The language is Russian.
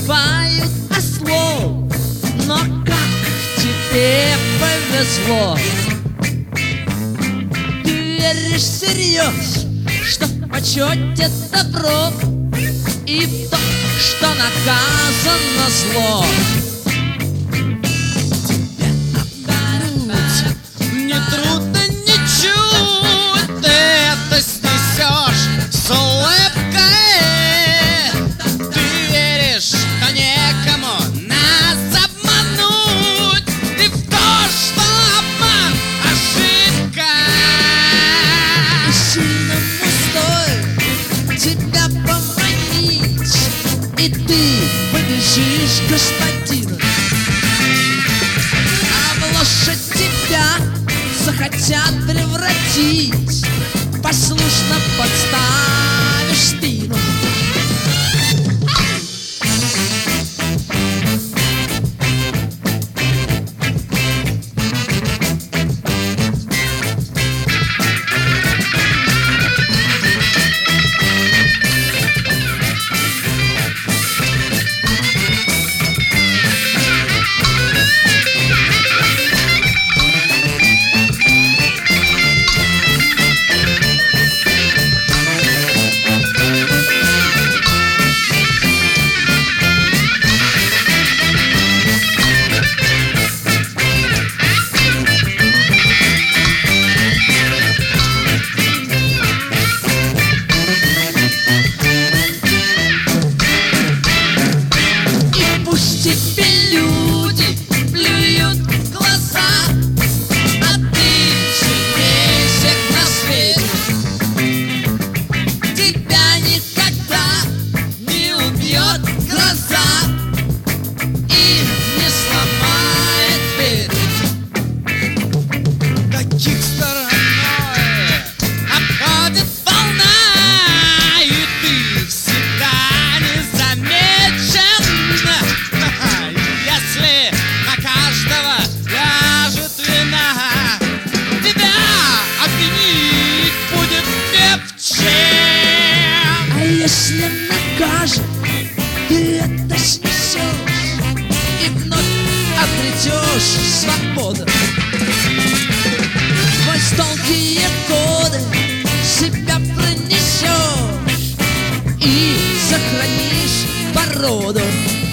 называют ослом, но как тебе повезло. Ты веришь всерьез, что в почете добро, и в то, что наказано зло. Нетрудно ничуть, ты это снесешь с улыбкой. Ты веришь, что некому нас обмануть, и в то, что обман — ошибка. И сильному стоит тебя поманить, и ты побежишь, господин. А в лошадь тебя захотят превратить, послушно подставишь спину. Тебе люди плюют в глаза, а ты сильней всех на свете. Тебя никогда не убьет гроза и не сломает дверь. Таких стороной обходит волна, и ты всегда незамечен. Если на каждого ляжет вина, тебя обвинить будет не в чем. А если накажет, ты это снесешь и вновь обретешь свободу. Сквозь долгие годы себя пронесешь и сохранишь породу.